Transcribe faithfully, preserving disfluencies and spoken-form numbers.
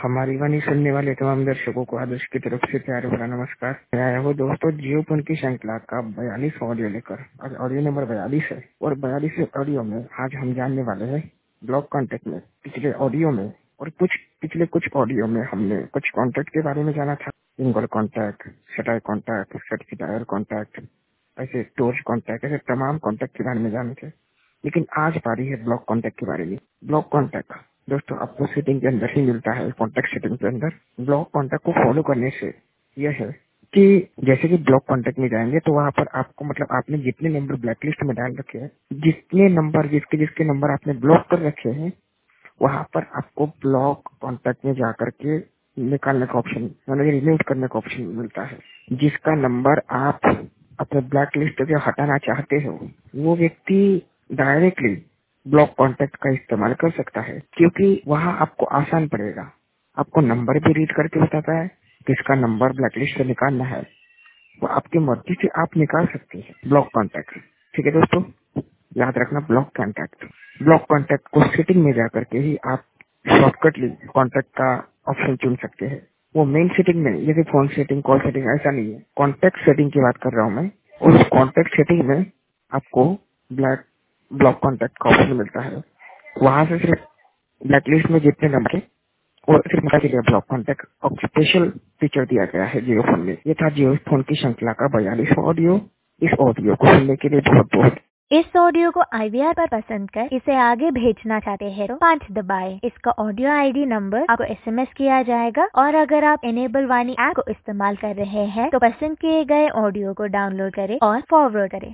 हमारी वाणी सुनने वाले तमाम दर्शकों को आदर्श की तरफ से प्यार भरा नमस्कार। मैं आया हूँ दोस्तों जियो फोन की श्रृंखला का बयालीस ऑडियो लेकर। आज ऑडियो नंबर बयालीस है और बयालीस ऑडियो में आज हम जानने वाले हैं ब्लॉक कॉन्टैक्ट में पिछले ऑडियो में और कुछ पिछले कुछ ऑडियो में हमने कुछ कॉन्टैक्ट के बारे में जाना था। सिंगल कॉन्टैक्ट, सटाई कॉन्टैक्ट, सटफिटायर कॉन्टैक्ट, ऐसे टोर्च कॉन्टैक्ट, ऐसे तमाम कॉन्टैक्ट के बारे में जाने थे। लेकिन आज बारी है ब्लॉक कॉन्टैक्ट के बारे में। ब्लॉक कॉन्टैक्ट दोस्तों आपको सेटिंग के अंदर ही मिलता है। कॉन्टैक्ट सेटिंग के अंदर ब्लॉक कॉन्टैक्ट को फॉलो करने से यह है कि जैसे कि ब्लॉक कॉन्टैक्ट में जाएंगे तो वहाँ पर आपको मतलब आपने जितने नंबर ब्लैकलिस्ट में डाल रखे हैं, जितने नंबर जिसके जिसके नंबर आपने ब्लॉक कर रखे हैं, वहाँ पर आपको ब्लॉक कॉन्टैक्ट में जाकर के निकालने का ऑप्शन यानी रिमूव करने का ऑप्शन मिलता है। जिसका नंबर आप अपने ब्लैक लिस्ट से हटाना चाहते हो वो व्यक्ति डायरेक्टली ब्लॉक कॉन्टैक्ट का इस्तेमाल कर सकता है, क्योंकि वहाँ आपको आसान पड़ेगा। आपको नंबर भी रीड करके बताता है, किसका नंबर ब्लैक लिस्ट से निकालना है वो आपकी मर्जी से आप निकाल सकते हैं। ब्लॉक कॉन्टैक्ट, ठीक है दोस्तों, याद रखना। ब्लॉक कॉन्टैक्ट ब्लॉक कॉन्टैक्ट को सेटिंग में जाकर के ही आप शॉर्टकटली कॉन्टैक्ट का ऑप्शन चुन सकते हैं। वो मेन सेटिंग में, जैसे फोन सेटिंग, कॉल सेटिंग ऐसा नहीं है। कॉन्टैक्ट सेटिंग की बात कर रहा हूँ मैं। और उस कॉन्टैक्ट सेटिंग में आपको ब्लैक ब्लॉक कॉन्टैक्ट का ऑप्शन मिलता है। वहां से सिर्फ ब्लैक लिस्ट में जितने नंबर है और सिर्फ उनका के लिए ब्लॉक कॉन्टैक्ट और स्पेशल फीचर दिया गया है जियो फोन में। ये था जियो फोन की श्रृंखला का बयालीस ऑडियो। इस ऑडियो को सुनने के लिए बहुत बहुत इस ऑडियो को आई वी आर पर पसंद कर इसे आगे भेजना चाहते हैं तो पाँच दबाएं। इसका ऑडियो आई डी नंबर आपको एस एम एस किया जाएगा। और अगर आप एनेबल वाणी ऐप को इस्तेमाल कर रहे हैं तो पसंद किए गए ऑडियो को डाउनलोड करें और फॉरवर्ड करें।